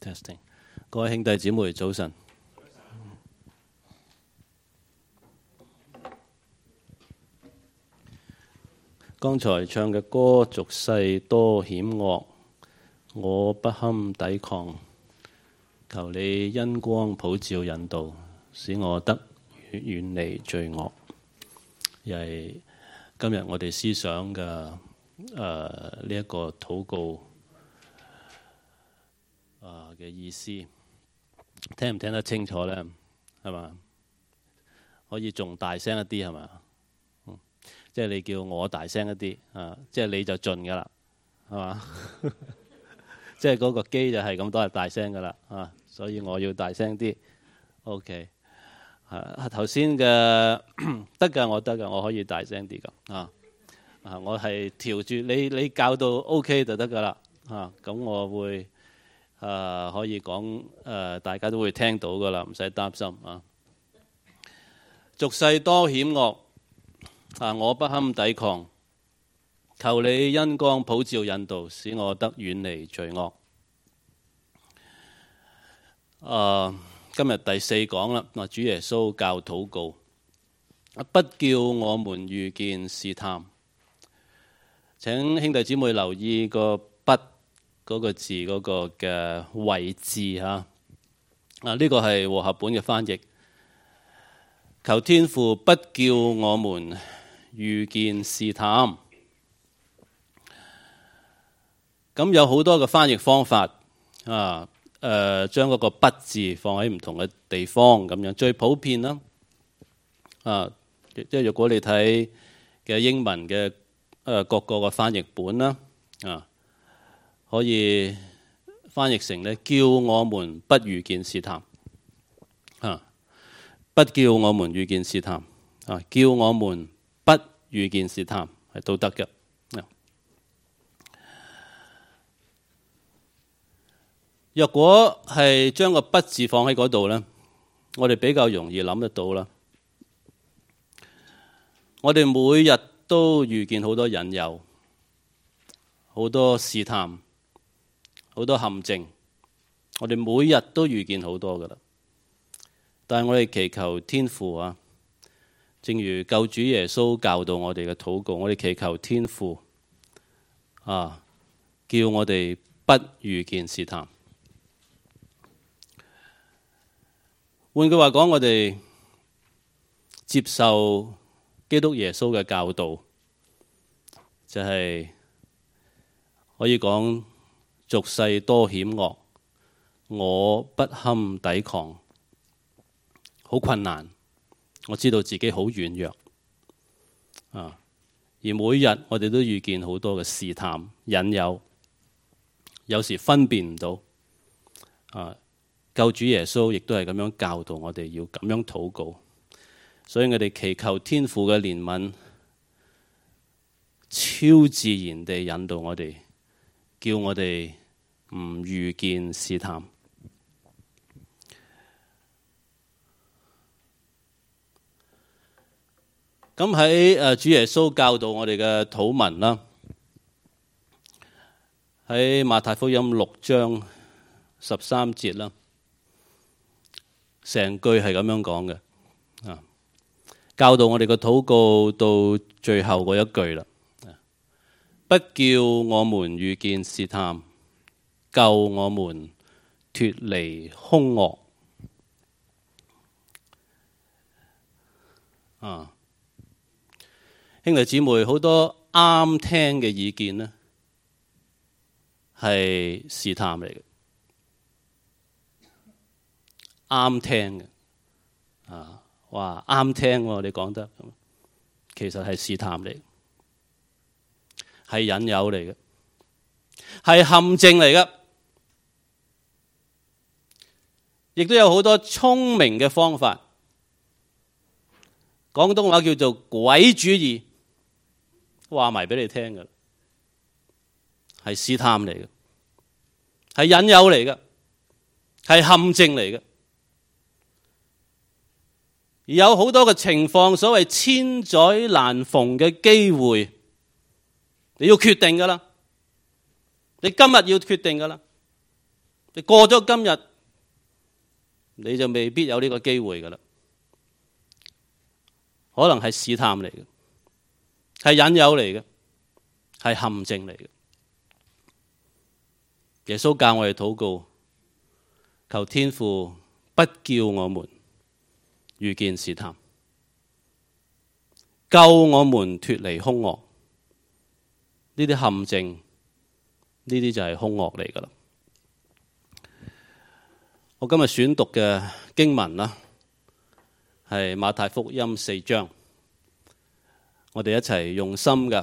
testing， 各位兄弟姊妹早晨。剛才唱嘅歌，俗世多險惡，我不堪抵抗，求你恩光普照引導，使我得遠離罪惡。又係今日我哋思想嘅呢一個禱告嘅意思，聽唔聽得清楚呢？係嘛？可以仲大聲一啲係嘛？即係你叫我大聲一啲即係你就盡㗎啦，係嘛？即係嗰個機就係咁多係大聲㗎啦所以我要大聲啲。OK， 頭先嘅得㗎，我得㗎，我可以大聲啲㗎我係調住你教到 OK 就得㗎啦咁我會可以講大家都會聽到㗎啦，唔使擔心俗世多險惡我不堪抵抗，求你恩光普照引導，使我得遠離罪惡。今日第四講啦，主耶穌教禱告，不叫我們遇見試探。請兄弟姊妹留意個不嗰個字嗰個嘅位置呢個係和合本嘅翻譯，求天父不叫我們遇見試探。咁有好多嘅翻譯方法將嗰個不字放喺唔同嘅地方咁樣。最普遍啦即係如果你睇嘅英文嘅各個嘅翻譯本啦可以翻譯成咧，叫我們不遇見試探不叫我們遇見試探叫我們不遇見試探係都得嘅。若果係將個不字放喺嗰度呢，我哋比較容易諗得到啦。我哋每日都遇見好多引誘，好多試探，好多陷阱，我哋每日都遇見好多噶啦。但係我哋祈求天父正如救主耶穌教導我哋嘅禱告，我哋祈求天父叫我哋不遇見試探。換句話講，我哋接受基督耶穌嘅教導，就係可以講俗世多險惡，我不堪抵抗，好困難。我知道自己好軟弱而每日我哋都遇見好多嘅試探引誘，有時分辨唔到救主耶穌亦都係咁樣教導我哋要咁樣禱告，所以我哋祈求天父嘅憐憫，超自然地引導我哋，叫我哋唔遇見試探。咁喺主耶穌教導我哋嘅禱文啦，喺馬太福音6章13節啦，成句係咁樣講嘅教導我哋嘅禱告到最後嗰一句啦，不叫我們遇見試探，救我們脫離兇惡兄弟姊妹，好多啱聽嘅意見呢係試探嚟嘅，啱聽嘅哇啱聽喎，你講得其實係試探嚟，係引誘嚟嘅，係陷阱嚟嘅，亦都有好多聰明嘅方法，廣東話叫做鬼主意，話埋俾你聽嘅，係試探嚟嘅，係引誘嚟嘅，係陷阱嚟嘅。而有好多嘅情況，所謂千載難逢嘅機會，你要決定噶啦，你今日要決定噶啦， 你過咗今日，你就未必有呢個機會噶啦。可能係試探嚟嘅，係引誘嚟嘅，係陷阱嚟嘅。耶穌教我哋禱告，求天父不叫我們遇見試探，救我們脫離兇惡。呢啲陷阱，呢啲就係兇惡嚟噶啦。我今日選讀嘅經文啦，係馬太福音4章。我哋一齊用心嘅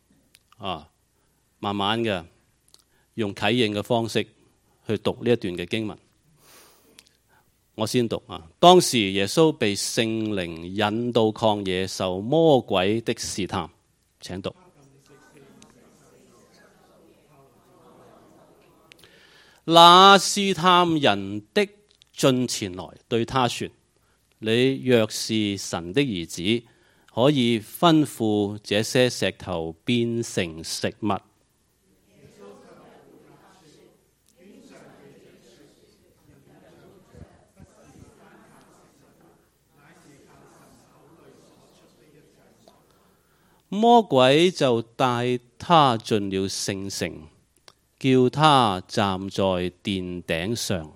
慢慢嘅用啟應嘅方式去讀呢一段嘅經文。我先讀當時耶穌被聖靈引到曠野受魔鬼的試探。請讀。那試探人的進前來對他說：你若是神的兒子，可以吩咐這些石頭變成食物。魔鬼就帶他進了聖城，叫他站在殿頂上。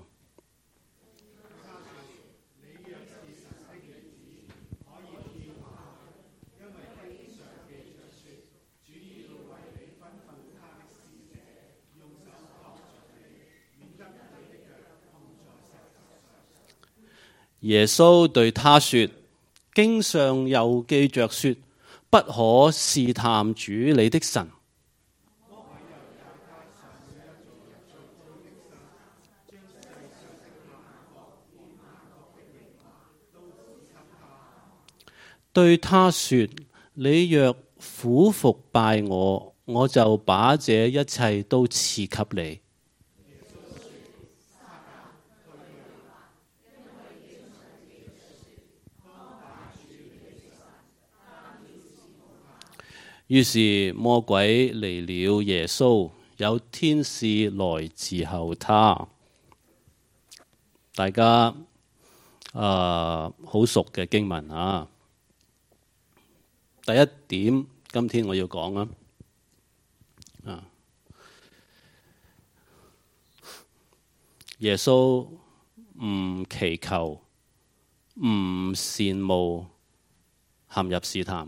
耶穌對他說：經上又記着說，不可試探主你的神。對他說：你若俯伏拜我，我就把這一切都賜給你。於是魔鬼離了耶穌，有天使來伺候他。大家好熟嘅經文啊。第一點，今天我要講耶穌唔祈求、唔羨慕陷入試探。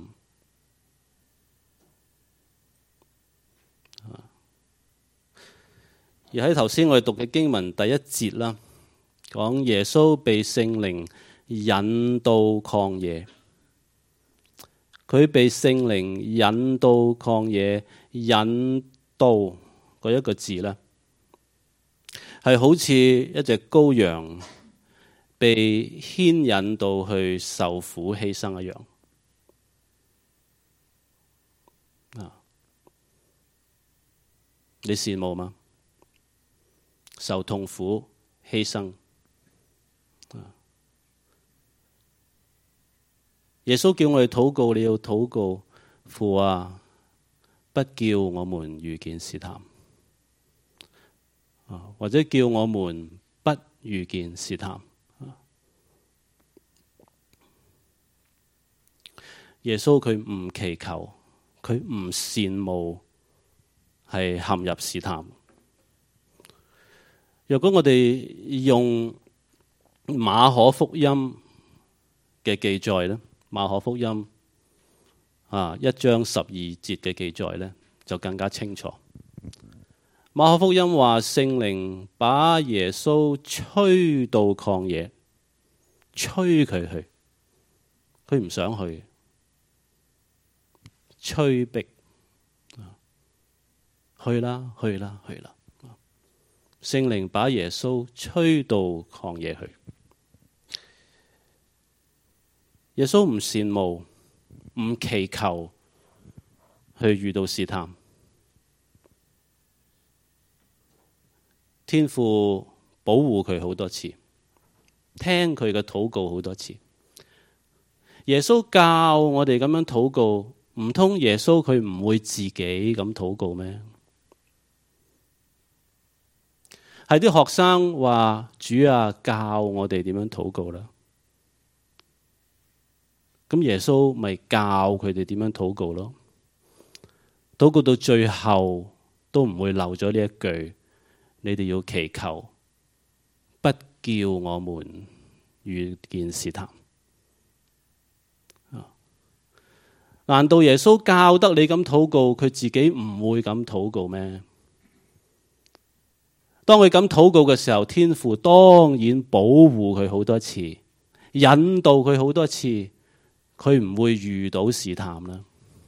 而喺頭先我哋讀嘅經文第一節啦，講耶穌被聖靈引到曠野，佢被聖靈引到曠野，引到嗰一個字呢，係好似一隻羔羊被牽引到去受苦犧牲一樣。你羨慕嗎？受痛苦犧牲。耶穌叫我哋禱告，你要禱告，父啊，不叫我們遇見試探，或者叫我們不遇見試探。耶穌佢唔祈求，佢唔羨慕係陷入試探。若果我哋用馬可福音嘅記載呢，馬可福音1章12節嘅記載呢，就更加清楚。馬可福音話聖靈把耶穌吹到曠野，吹佢去，佢唔想去，催逼，去啦，去啦，去啦。聖靈把耶穌吹到曠野去。耶穌唔羨慕，唔祈求去遇到試探。天父保護佢好多次，聽佢嘅禱告好多次。耶穌教我哋咁樣禱告，唔通耶穌佢唔會自己咁禱告咩？ 係啲學生話主啊，教我哋點樣禱告啦。咁耶穌咪教佢哋點樣禱告咯。禱告到最後都唔會漏咗呢一句，你哋要祈求，不叫我們遇見試探。難道耶穌教得你咁禱告，佢自己唔會咁禱告咩？當佢咁禱告嘅時候，天父當然保護佢好多次，引導佢好多次，佢唔會遇到試探啦，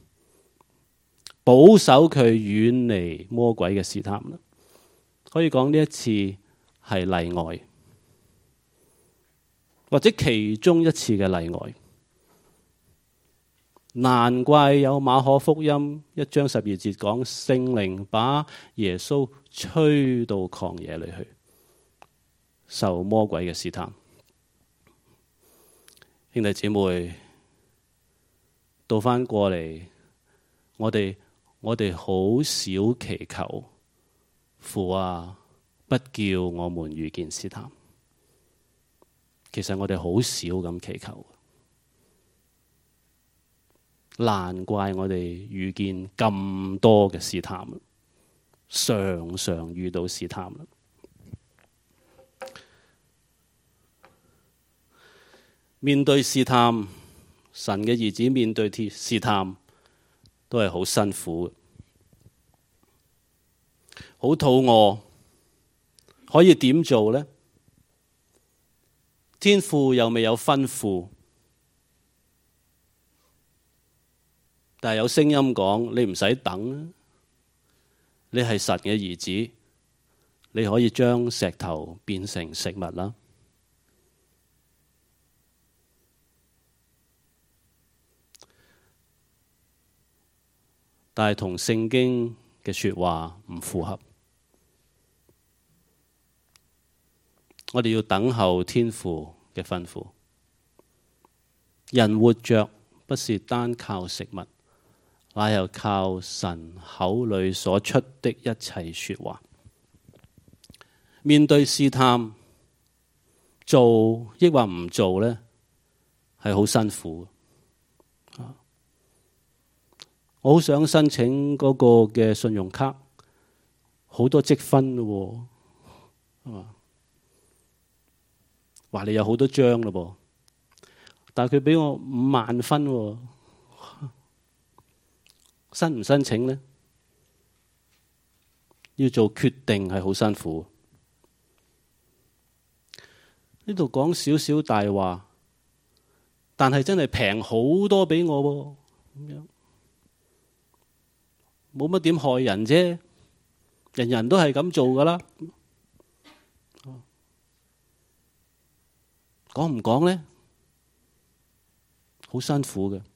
保守佢遠離魔鬼嘅試探啦。可以講呢一次係例外，或者其中一次嘅例外。難怪有馬可福音1章12節講，聖靈把耶穌吹到曠野裏去，受魔鬼嘅試探。兄弟姊妹，倒翻過嚟，我哋好少祈求，父啊，不叫我們遇見試探。其實我哋好少咁祈求。難怪我哋遇見咁多嘅試探，常常遇到試探。面對試探，神嘅兒子面對試探都係好辛苦，好肚餓，可以點做呢？天父又未有吩咐。但係有聲音講，你唔使等，你係神嘅兒子，你可以將石頭變成食物啦。但係同聖經嘅說話唔符合，我哋要等候天父嘅吩咐。人活着不是單靠食物，乃又靠神口裏所出的一切說話。面對試探，做抑或唔做呢，係好辛苦。我好想申請嗰個嘅信用卡，好多積分咯，話你有好多張咯，但係佢俾我5萬分，申唔申請呢？要做決定係好辛苦。呢度講少少大話，但係真係平好多俾我喎，咁樣冇乜點害人啫，人人都係咁做噶啦。講唔講呢？好辛苦嘅。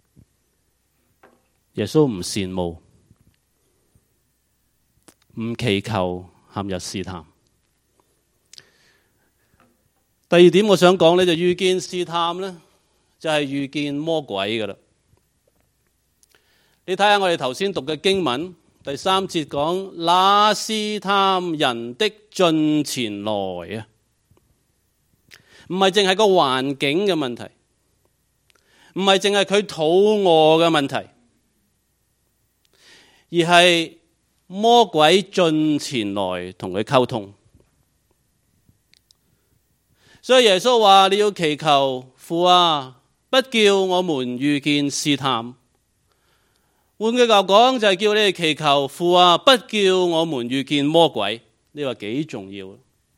耶穌唔羨慕，唔祈求陷入試探。第二點我想講呢，就遇見試探呢，就係遇見魔鬼噶啦。你睇下我哋頭先讀嘅經文，第3節講，那試探人的進前來啊，唔係淨係個環境嘅問題，唔係淨係佢肚餓嘅問題，而係魔鬼進前來同佢溝通。所以耶穌話，你要祈求，父啊，不叫我們遇見試探。換句話講，就係叫你哋祈求，父啊，不叫我們遇見魔鬼。你話幾重要？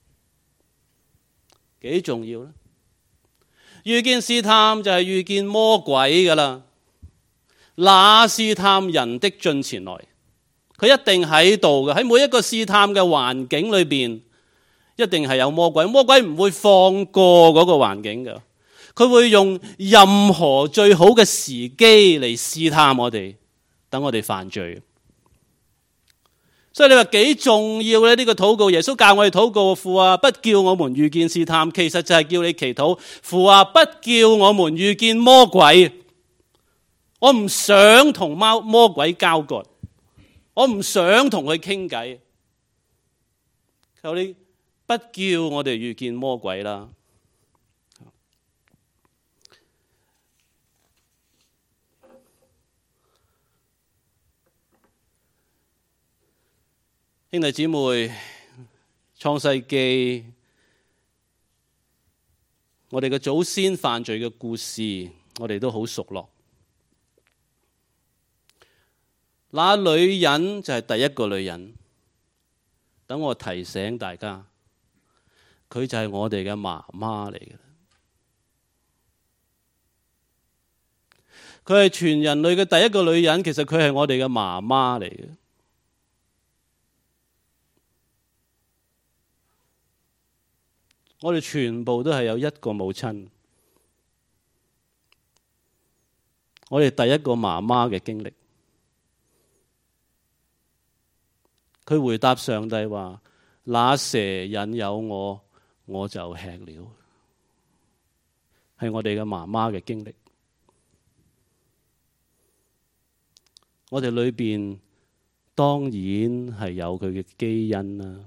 幾重要呢？遇見試探就係遇見魔鬼噶啦。那試探人的進前來，佢一定喺度嘅。喺每一個試探嘅環境裏邊，一定係有魔鬼。魔鬼唔會放過嗰個環境嘅，佢會用任何最好嘅時機嚟試探我哋，等我哋犯罪。所以你話幾重要呢？呢個禱告，耶穌教我哋禱告，父啊，不叫我們遇見試探，其實就係叫你祈禱，父啊，不叫我們遇見魔鬼。我唔想同魔鬼交割，我唔想同佢傾偈。 求你不叫我哋遇見魔鬼啦。兄弟姊妹，創世記我哋嘅祖先犯罪嘅故事，我哋都好熟絡。那女人就係第一個女人，等我提醒大家，佢就係我哋嘅媽媽嚟嘅。佢係全人類嘅第一個女人，其實佢係我哋嘅媽媽嚟嘅。我哋全部都係有一個母親，我哋第一個媽媽嘅經歷。佢回答上帝話：那蛇引誘我，我就吃了。係我哋嘅媽媽嘅經歷。我哋裏邊當然係有佢嘅基因啦。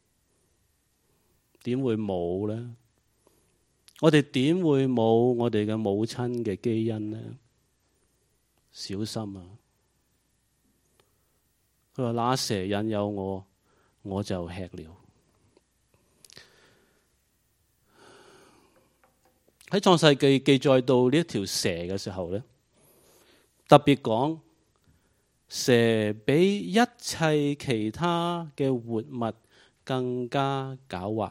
點會冇呢？我哋點會冇我哋嘅母親嘅基因呢？小心啊！佢話：那蛇引誘我，我就吃了。喺創世記記載到呢一條蛇嘅時候呢，特別講蛇比一切其他嘅活物更加狡猾。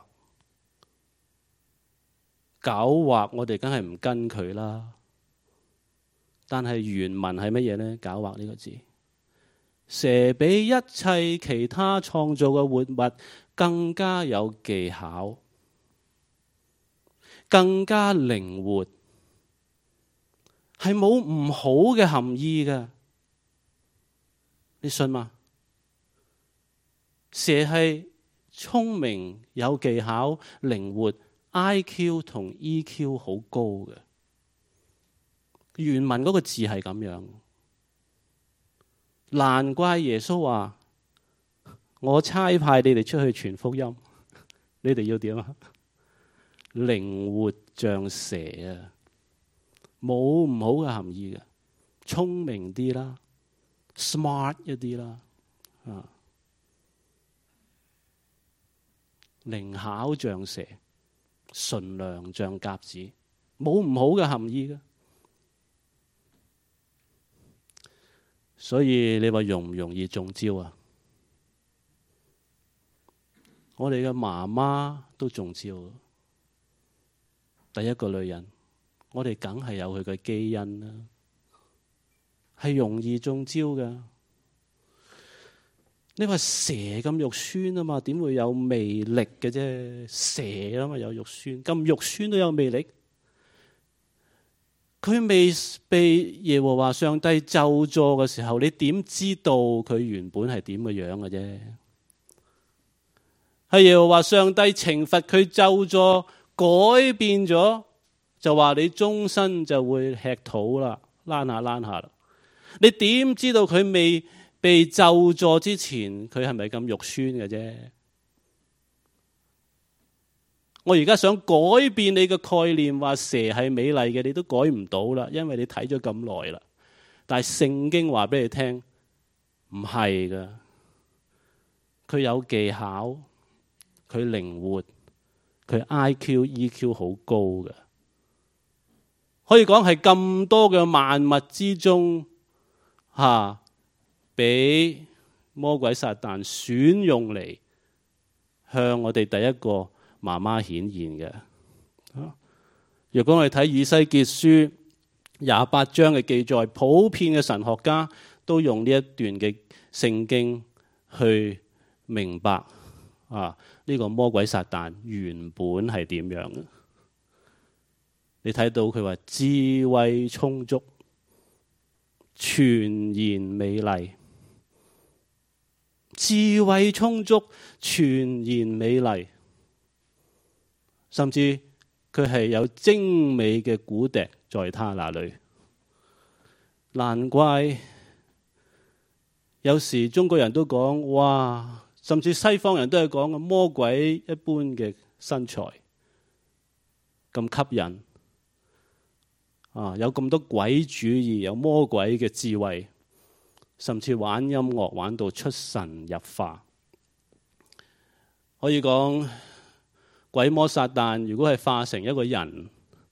狡猾，我哋梗係唔跟佢啦。但係原文係乜嘢呢？狡猾呢個字，蛇比一切其他創造嘅活物更加有技巧，更加靈活，係冇唔好嘅含義嘅。你信嗎？蛇係聰明、有技巧、靈活。IQ 同 EQ 好高嘅，原文嗰個字係咁樣，難怪耶穌話：我差派你哋出去傳福音，你哋要點啊？靈活像蛇啊，冇唔好嘅含義嘅，聰明啲啦 ，smart 一啲啦，靈巧像蛇。純良像鴿子，冇唔好嘅含義嘅。所以你話容唔容易中招啊？我哋嘅媽媽都中招，第一個女人，我哋梗係有佢嘅基因啦，係容易中招㗎。你話蛇咁肉酸啊嘛，點會有魅力嘅啫？蛇啊嘛有肉酸，咁肉酸都有魅力。佢未被耶和華上帝咒詛嘅時候，你點知道佢原本係點嘅樣嘅啫？係耶和華上帝懲罰佢咒詛，改變咗，就話你終身就會吃土啦，躝下躝下啦。你點知道佢未被咒詛之前，佢係咪咁肉酸嘅啫？我而家想改變你嘅概念，話蛇係美麗嘅，你都改唔到啦，因為你睇咗咁耐啦。但係聖經話俾你聽，唔係噶，佢有技巧，佢靈活，佢 IQ、EQ 好高嘅，可以講係咁多嘅萬物之中俾魔鬼撒旦選用嚟向我哋第一個媽媽顯現嘅。如果我哋睇以西結書28章嘅記載，普遍嘅神學家都用呢一段嘅聖經去明白呢個魔鬼撒旦原本係點樣嘅。你睇到佢話智慧充足，全然美麗。智慧充足，全然美麗，甚至佢係有精美嘅骨笛在他那裏。難怪有時中國人都講：哇， 甚至西方人都係講魔鬼一般嘅身材咁吸引有咁多鬼主義，有魔鬼嘅智慧，甚至玩音樂玩到出神入化。可以講鬼魔撒旦如果係化成一個人，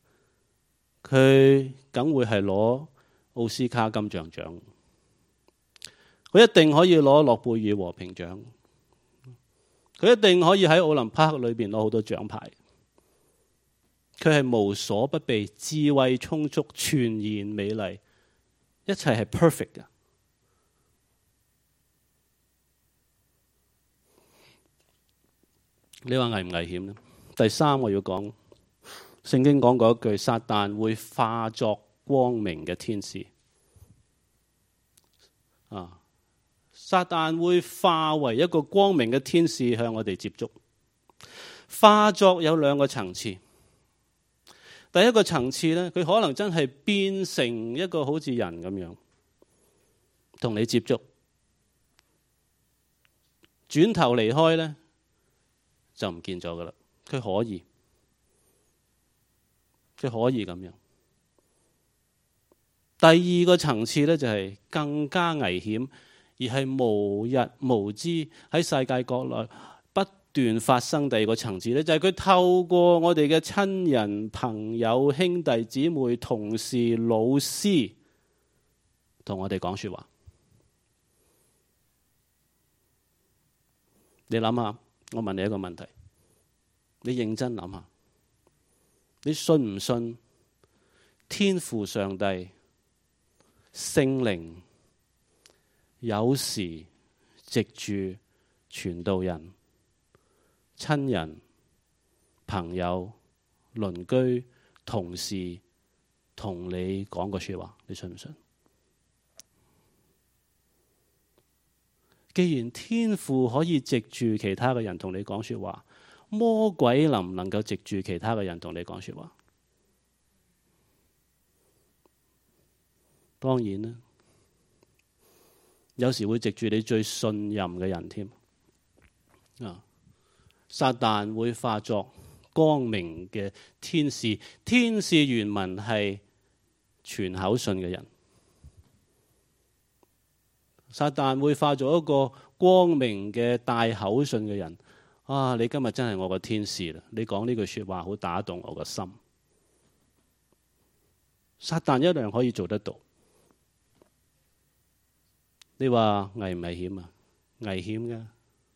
佢梗會係攞奧斯卡金像獎，佢一定可以攞諾貝爾和平獎，佢一定可以喺奧林匹克裏邊攞好多獎牌。佢係無所不備，智慧充足，全然美麗，一切係 perfect 嘅。你話危唔危險呢？第三我要講，聖經講過一句，撒旦會化作光明嘅天使。撒旦會化為一個光明嘅天使向我哋接觸。化作有兩個層次。第一個層次呢，佢可能真係變成一個好似人咁樣同你接觸，轉頭離開呢，就唔見咗噶啦。佢可以咁樣。第二個層次呢，就係更加危險，而係無日無之喺世界國內不斷發生。第二個層次呢，就係佢透過我哋嘅親人、朋友、兄弟姊妹、同事、老師同我哋講說話。你諗下，我問你一個問題，你認真諗下，你信唔信天父上帝聖靈有時藉住傳道人、親人、朋友、鄰居、同事同你講個說話，你信唔信？既然天父可以藉住其他嘅人同你講說話，魔鬼能唔能夠藉住其他嘅人同你講說話？當然啦，有時會藉住你最信任嘅人添。撒旦會化作光明嘅天使，天使原文係傳口信嘅人。撒旦會化作一個光明嘅帶口信嘅人。你今日真係我個天使啦！你講呢句說話好打動我個心。撒旦一樣可以做得到。你話危唔危險啊？危險㗎。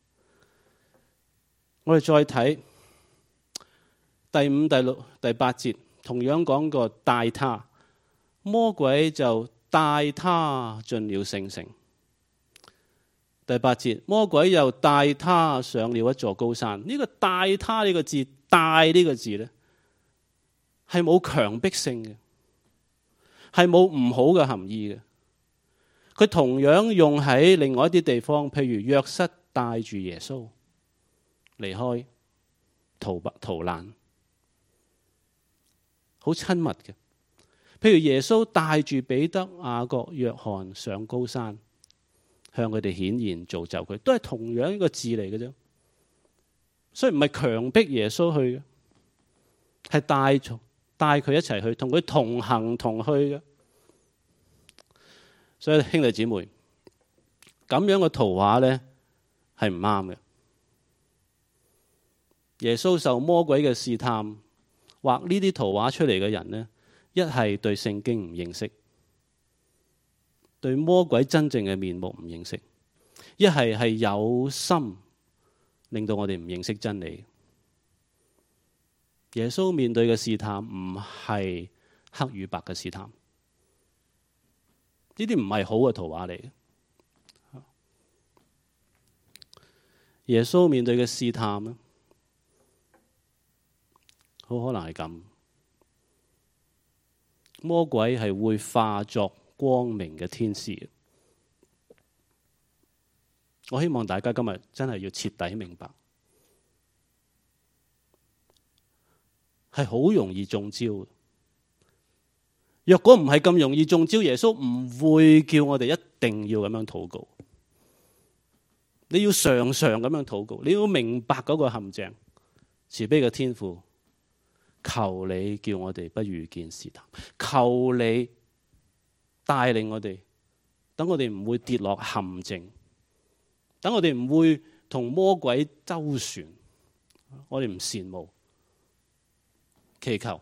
我哋再睇第5、第6、第8節，同樣講過帶他，魔鬼就帶他進了聖城。第8節，魔鬼又帶他上了一座高山。呢個帶他呢個字，帶呢個字呢，係冇強迫性嘅，係冇唔好嘅含義嘅。佢同樣用喺另外一啲地方，譬如約瑟帶住耶穌離開逃難，好親密嘅。譬如耶穌帶住彼得、雅各、約翰上高山，向佢哋顯現造就佢，都係同樣一個字嚟嘅啫。所以唔係強迫耶穌去嘅，係帶佢一齊去，同佢同行同去嘅。所以兄弟姊妹，咁樣嘅圖畫呢係唔啱嘅。耶穌受魔鬼嘅試探，畫呢啲圖畫出嚟嘅人呢，一係對聖經唔認識，對魔鬼真正嘅面目唔認識，一係有心令到我哋唔認識真理。耶穌面對嘅試探唔係黑與白嘅試探，呢啲唔係好嘅圖畫嚟嘅。耶穌面對嘅試探咧，好可能係咁。魔鬼係會化作光明嘅天使。我希望大家今日真係要徹底明白，係好容易中招。若果唔係咁容易中招，耶穌唔會叫我哋一定要咁樣禱告。 你要常常咁樣禱告，你要明白嗰個陷阱。慈悲嘅天父，求你叫我哋不遇見試探，求你帶領我哋，等我哋唔會跌落陷阱，等我哋唔會同魔鬼周旋，我哋唔羨慕，祈求。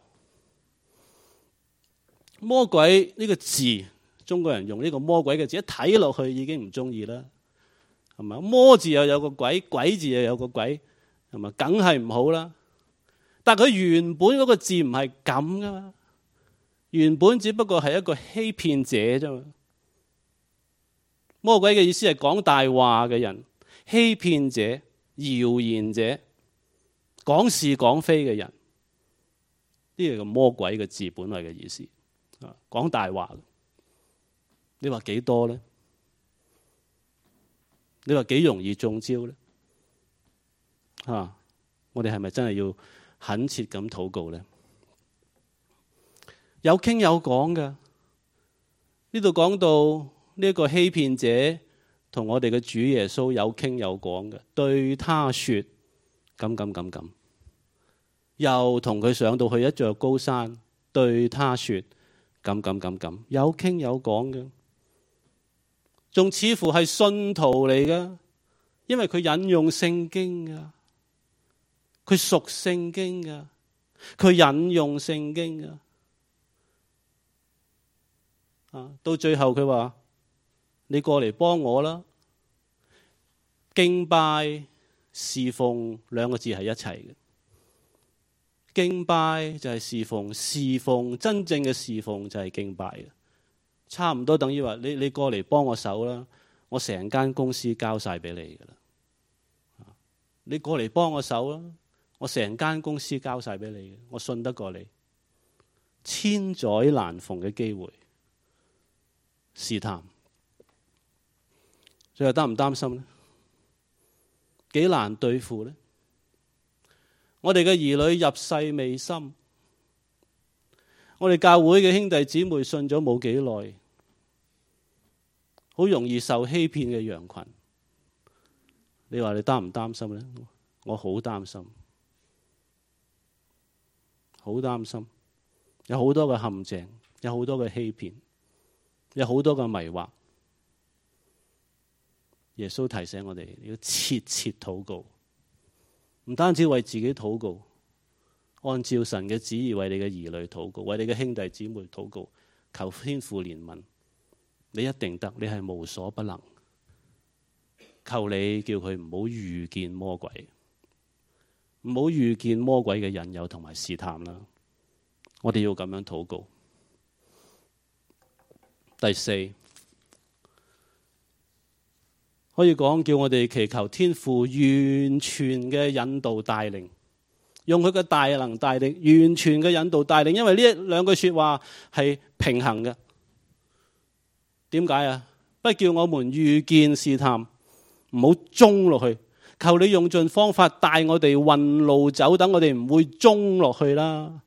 魔鬼呢個字，中國人用呢個魔鬼嘅字，一睇落去已經唔中意啦，係咪？魔字又有個鬼，鬼字又有個鬼，係咪？梗係唔好啦。但係佢原本嗰個字唔係咁噶嘛，原本只不過係一個欺騙者啫嘛。魔鬼嘅意思係講大話嘅人、欺騙者、謠言者、講是講非嘅人，呢個叫魔鬼嘅字本來嘅意思。講大話，你話幾多呢？你話幾容易中招呢？我哋係咪真係要懇切咁禱告呢？有傾有講㗎，呢度講到呢個欺騙者同我哋嘅主耶穌有傾有講嘅，對他說咁，又同佢上到去一座高山，對他說咁，有傾有講嘅，仲似乎係信徒嚟㗎，因為佢引用聖經㗎，佢熟聖經㗎，佢引用聖經㗎。到最後佢話：你過嚟幫我啦！敬拜侍奉兩個字係一齊嘅。敬拜就係侍奉，侍奉真正嘅侍奉就係敬拜嘅，差唔多等於話你過嚟幫我手啦，我成間公司交晒俾你噶啦。你過嚟幫我手啦，我成間公司交晒俾你嘅，我信得過你。千載難逢嘅機會，試探，最後擔唔擔心呢？幾難對付呢？我哋嘅兒女入世未深，我哋教會嘅兄弟姊妹信咗冇幾耐，好容易受欺騙嘅羊群。你話你擔唔擔心呢？我好擔心，好擔心，有好多嘅陷阱，有好多嘅欺騙，有好多嘅迷惑。耶穌提醒我哋要切切禱告。唔單止為自己禱告，按照神嘅旨意為你嘅兒女禱告，為你嘅兄弟姊妹禱告，求天父憐憫。你一定得，你係無所不能。求你叫佢唔好遇見魔鬼，唔好遇見魔鬼嘅引誘同埋試探啦。我哋要咁樣禱告。第四，可以講叫我哋祈求天父完全嘅引導帶領，用佢嘅大能大力完全嘅引導帶領，因為呢兩句說話係平衡嘅。點解啊？不叫我們遇見試探，唔好中落去。求你用盡方法帶我哋運路走，等我哋唔會中落去啦。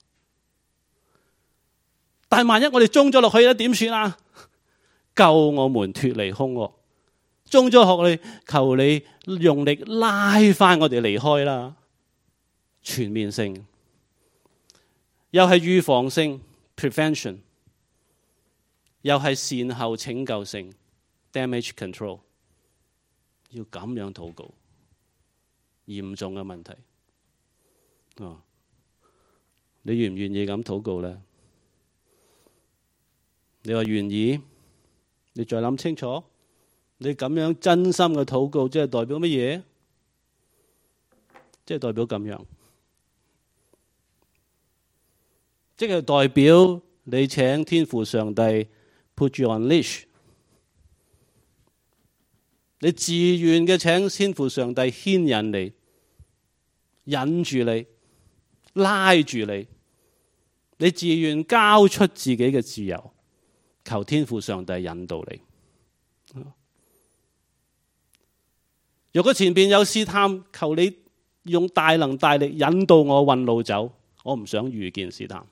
但係萬一我哋中咗落去咧，點算啊？救我們脫離兇惡。中咗落去，求你用力拉翻我哋離開啦。全面性，又係預防性 prevention， 又係善後拯救性 damage control。要咁樣禱告，嚴重嘅問題。你願唔願意咁禱告呢？你話願意，你再諗清楚。你咁樣真心嘅禱告，即係代表乜嘢？即係代表咁樣，即係代表你請天父上帝 put you on leash， 你自願嘅請天父上帝牽引你、引住你、拉住你，你自願交出自己嘅自由，求天父上帝引導你。如果前邊有試探，求你用大能大力引導我運路走，我唔想遇見試探。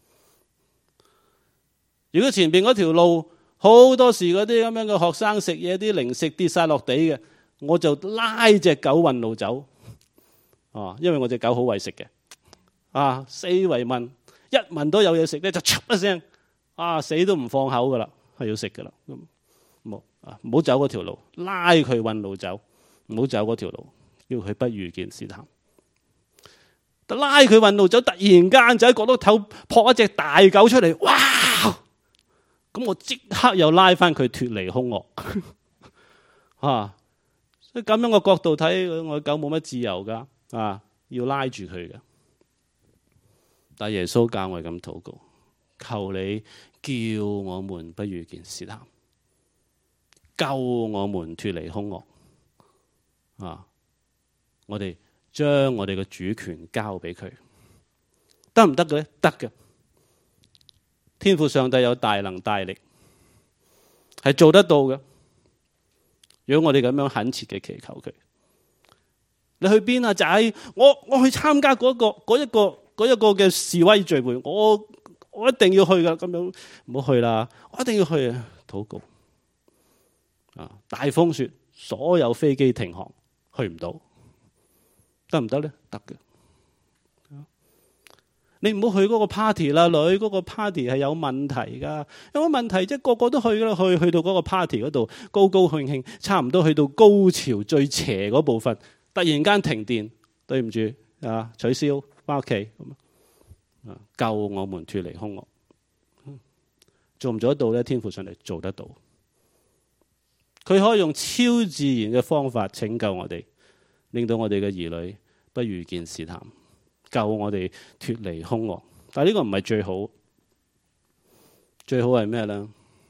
如果前邊嗰條路好多時嗰啲咁樣嘅學生食嘢，啲零食跌晒落地嘅， 我就拉隻狗運路走。因為我隻狗好為食嘅，四圍聞，一聞到有嘢食咧就嚓一聲，死都唔放口噶啦，係要食噶啦。唔好走嗰條路，拉佢運路走，唔好走嗰條路，叫佢不遇見試探。拉佢運路走，突然間就喺角落頭撲一隻大狗出嚟，哇！咁我即刻又拉翻佢脫離兇惡。所以咁樣嘅角度睇，我狗冇乜自由噶，要拉住佢嘅。但耶穌教我咁禱告，求你叫我們不遇見試探，救我們脫離兇惡。我哋將我哋嘅主權交俾佢，得唔得嘅咧？得嘅。天父上帝有大能大力，係做得到嘅。如果我哋咁樣懇切嘅祈求佢，你去邊啊仔？我去參加嗰一個嘅示威聚會，我一定要去噶。咁樣唔好去啦，我一定要去啊！禱告大風雪，所有飛機停航，去唔到，得唔得咧？得嘅。你唔好去嗰個 party 啦，女，嗰個 party 係有問題噶。有乜問題啫？個個都去啦，去到嗰個 party 嗰度，高高興興，差唔多去到高潮最邪嗰部分，突然間停電，對唔住取消，翻屋企。救我們脫離兇惡，做唔做得到咧？天父上嚟做得到，佢可以用超自然嘅方法拯救我哋，令到我哋嘅兒女不遇見試探，救我哋脫離兇惡。但係呢個唔係最好，最好係咩咧？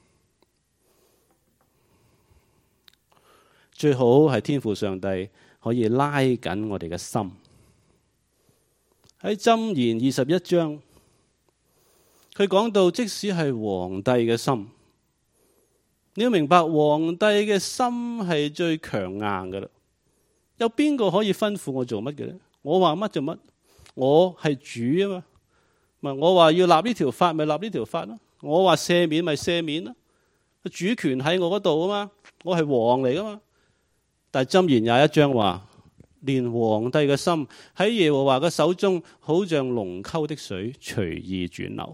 最好係天父上帝可以拉緊我哋嘅心。喺箴言21章，佢講到即使係皇帝嘅心，你要明白皇帝嘅心係最強硬㗎啦。有邊個可以吩咐我做乜嘅咧？我話乜就乜，我係主啊嘛。我話要立呢條法，咪立呢條法咯。我話赦免咪赦免咯。主權喺我嗰度啊嘛，我係王嚟噶嘛。但係箴言21章話，連皇帝嘅心喺耶和華嘅手中，好像龍溝的水隨意轉流。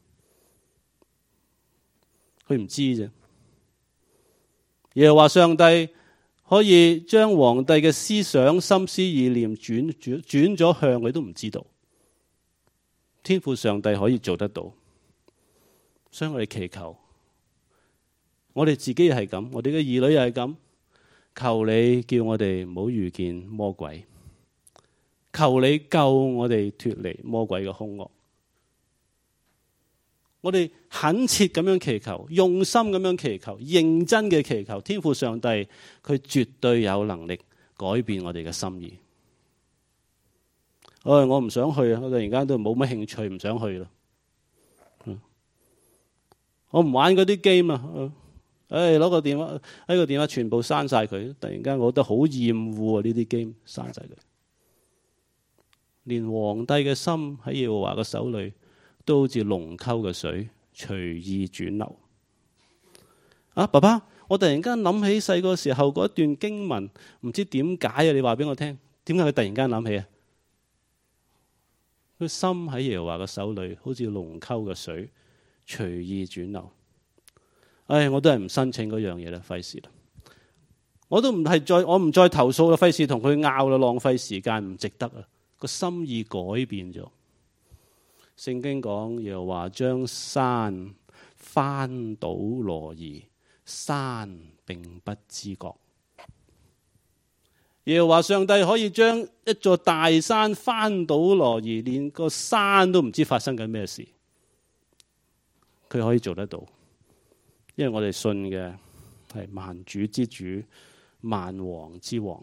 佢唔知啫。耶和華上帝可以將皇帝嘅思想、心思意念轉咗向，佢都唔知道。天父上帝可以做得到，所以我哋祈求，我哋自己又係咁，我哋嘅兒女又係咁。求你叫我哋唔好遇見魔鬼，求你救我哋脫離魔鬼嘅兇惡。我哋懇切咁樣祈求，用心咁樣祈求，認真嘅祈求，天父上帝佢絕對有能力改變我哋嘅心意。我唔想去啊！我突然間都冇乜興趣，唔想去啦。我唔玩嗰啲 game 啊！攞個電話，喺個電話全部刪晒佢。突然間我覺得好厭惡啊！呢啲 game 刪晒佢。連皇帝嘅心喺耶和華嘅手裏，都好似龍溝嘅水隨意轉流。爸爸，我突然間諗起細個時候嗰段經文，唔知點解啊？你話俾我聽，點解佢突然間諗起啊？佢心喺耶和華嘅手裏，好似龍溝嘅水隨意轉流。我都係唔申請嗰樣嘢啦，費事啦。我唔再投訴啦，費事同佢拗啦，浪費時間，唔值得啊！個心意改變咗。聖經講耶和華將山翻倒挪移，山並不知覺。耶和華上帝可以將一座大山翻倒挪移，連個山都唔知發生緊咩事，佢可以做得到。因為我哋信嘅係萬主之主、萬王之王。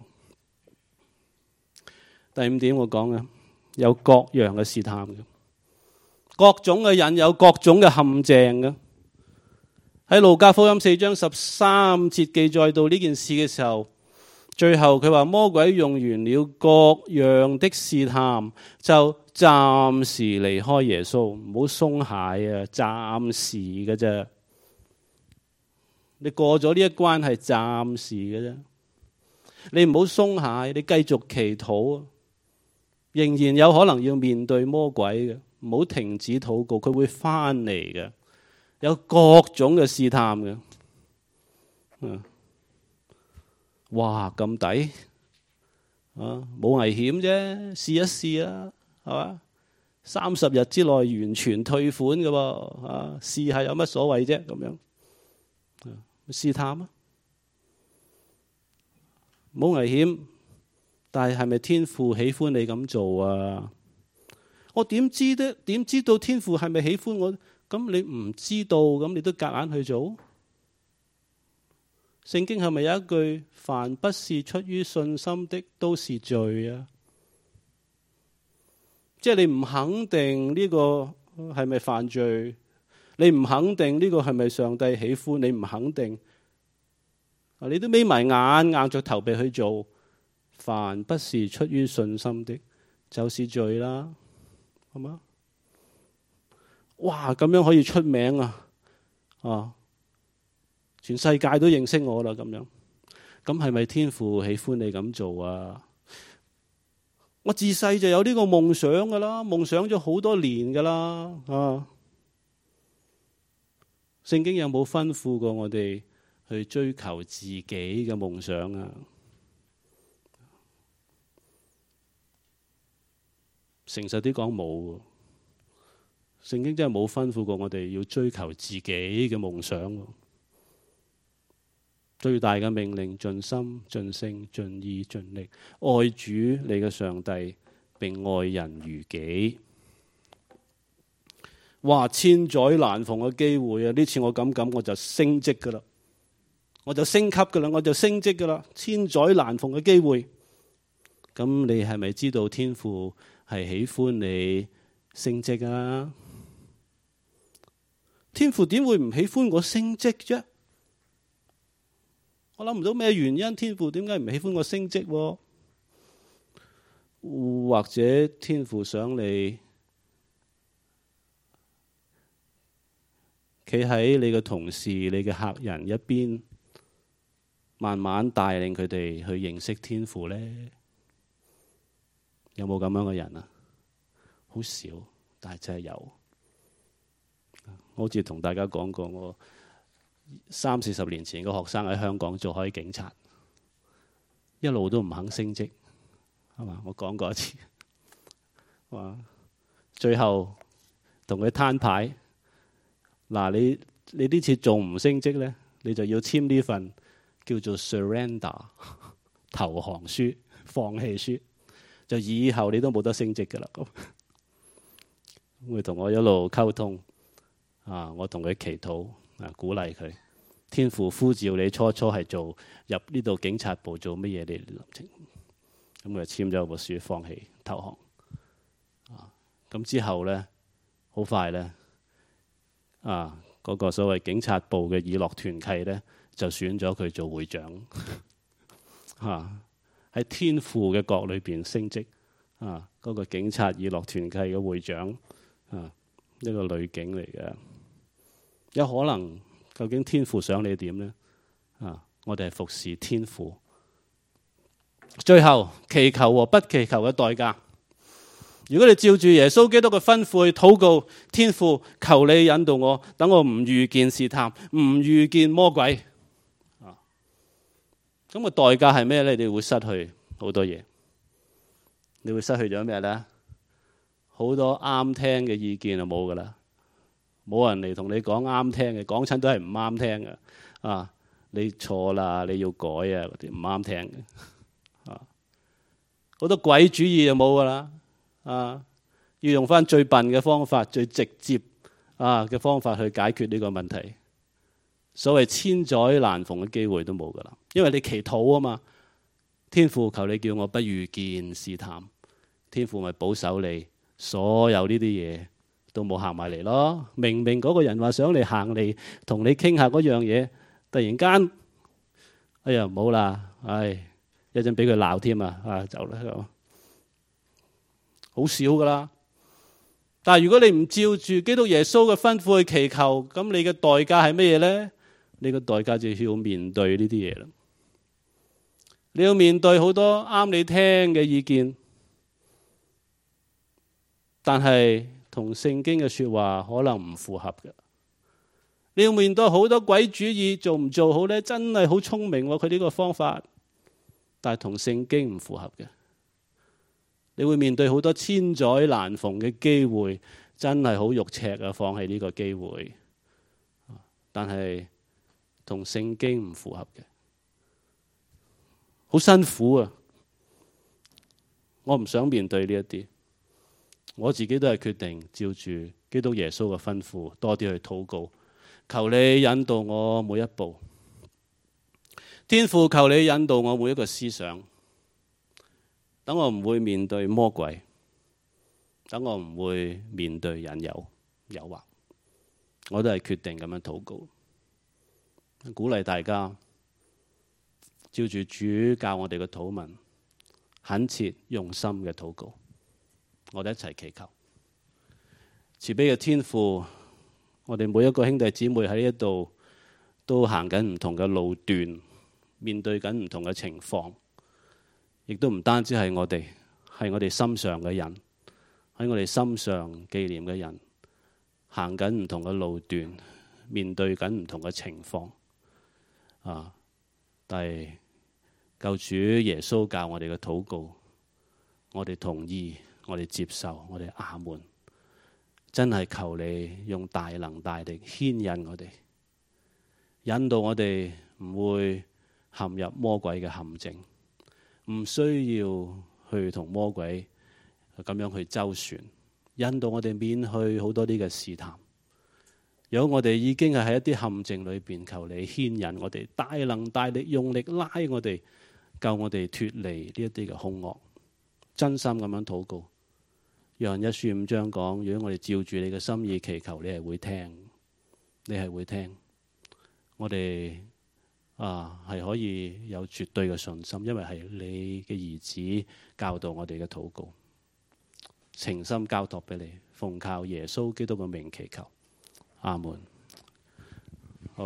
第5點我講嘅，有各樣嘅試探嘅，各種嘅引誘，各種嘅陷阱嘅。喺路加福音4章13節記載到呢件事嘅時候，最後佢話魔鬼用完了各樣的試探，就暫時離開耶穌。唔好鬆懈啊，暫時嘅啫。你過咗呢一關係暫時嘅啫。 你唔好鬆懈，你繼續祈禱，仍然有可能要面對魔鬼嘅，唔好停止禱告，佢會翻嚟嘅，有各種嘅試探嘅。哇，咁抵啊！冇危險啫，試一試啊，係嘛？30日之內完全退款嘅喎，啊，試下有乜所謂啫？咁樣試探啊，冇危險，但係咪天父喜歡你咁做啊？我點知道天父係咪喜歡我？咁你唔知道，咁你都夾硬去做？聖經係咪有一句，凡不是出於信心的都是罪啊？即係你唔肯定呢個係咪犯罪，你唔肯定呢個係咪上帝喜歡，你唔肯定，你都眯埋眼硬着頭皮去做，凡不是出於信心的就是罪啦，係嘛？哇，咁樣可以出名啊！全世界都認識我啦，咁樣，咁係咪天父喜歡你咁做啊？我自細就有呢個夢想噶啦，夢想咗好多年噶啦，聖經有冇吩咐過我哋去追求自己嘅夢想啊？誠實啲講冇，聖經真係冇吩咐過我哋要追求自己嘅夢想。最大嘅命令，盡心、盡性、盡意、盡力愛主你嘅上帝，並愛人如己。哇！千載難逢嘅機會啊！呢次我咁我就升職噶啦，我就升級噶啦，我就升職噶啦！千載難逢嘅機會，咁你係咪知道天父係喜歡你升職啊？天父點會唔喜歡我升職啫？我諗唔到咩原因，天父點解唔喜歡我升職？或者天父想你企喺你嘅同事、你嘅客人一邊，慢慢帶領佢哋去認識天父呢？有冇咁樣嘅人啊？好少，但係真係有。我好似同大家講過，我30-40年前個學生喺香港做開警察，一路都唔肯升職，係嘛？我講過一次，最後同佢攤牌，嗱，你呢次仲唔升職咧？你就要簽呢份叫做 surrender 投降書、放棄書，就以後你都冇得升職噶啦。咁會同我一路溝通，我同佢祈禱，鼓勵佢。天父呼召你初係做入呢度警察部做乜嘢？你諗清，咁佢就簽咗部書，放棄投降。咁之後咧，好快咧，嗰個所謂警察部嘅以樂團契咧，就選咗佢做會長。喺天父嘅國裏邊升職。嗰個警察以樂團契嘅會長，一個女警嚟嘅，有可能。究竟天父想你點呢？我哋係服侍天父。最後祈求和不祈求嘅代價。如果你照住耶穌基督嘅吩咐去禱告，天父求你引導我，等我唔遇見試探，唔遇見魔鬼。咁個代價係咩呢？你會失去好多嘢。你會失去咗咩呢？好多啱聽嘅意見就冇噶啦。冇人嚟同你講啱聽嘅，講親都係唔啱聽嘅。你錯啦，你要改啊，嗰啲唔啱聽嘅。好多鬼主義就冇噶啦。要用翻最笨嘅方法，最直接嘅方法去解決呢個問題。所謂千載難逢嘅機會都冇噶啦，因為你祈禱啊嘛。天父求你叫我不遇見試探，天父咪保守你，所有呢啲嘢都冇行埋嚟咯。明明嗰個人話想嚟行嚟同你傾下嗰樣嘢，突然間，哎呀唔好啦，一陣俾佢鬧添啊，走啦，好少噶啦。但係如果你唔照住基督耶穌嘅吩咐去祈求，咁你嘅代價係乜嘢咧？你嘅代價就要面對呢啲嘢啦。 你要面對好多啱你聽嘅意見，但係同聖經嘅說話可能唔符合嘅。你要面對好多鬼主意，做唔做好呢？真係好聰明喎，佢呢個方法，但係同聖經唔符合嘅。你會面對好多千載難逢嘅機會，真係好肉赤啊！放棄呢個機會，但係同聖經唔符合嘅，好辛苦啊！我唔想面對呢一啲，我自己都係決定照住基督耶穌嘅吩咐，多啲去禱告，求你引導我每一步。天父，求你引導我每一個思想，等我唔會面對魔鬼，等我唔會面對引誘、誘惑，我都係決定咁樣禱告，鼓勵大家照住主教我哋嘅禱文，懇切用心嘅禱告，我哋一齊祈求。慈悲嘅天父，我哋每一個兄弟姊妹喺呢一度都行緊唔同嘅路段，面對緊唔同嘅情況，亦都唔單止係我哋，係我哋心上嘅人，喺我哋心上紀念嘅人，行緊唔同嘅路段，面對緊唔同嘅情況。但係救主耶穌教我哋嘅禱告，我哋同意，我哋接受，我哋阿門。真係求你用大能大力牽引我哋，引導我哋唔會陷入魔鬼嘅陷阱，唔需要去同魔鬼咁樣去周旋，引導我哋免去好多啲嘅試探。如果我哋已經係喺一啲陷阱裏邊，求你牽引我哋，大能大力用力拉我哋，救我哋脫離呢一啲嘅兇惡。真心咁樣禱告。約翰一書5章講，如果我哋照住你嘅心意祈求，你係會聽，你係會聽。我哋係可以有絕對嘅信心，因為係你嘅兒子教導我哋嘅禱告，情深交託俾你，奉靠耶穌基督嘅名祈求，阿門。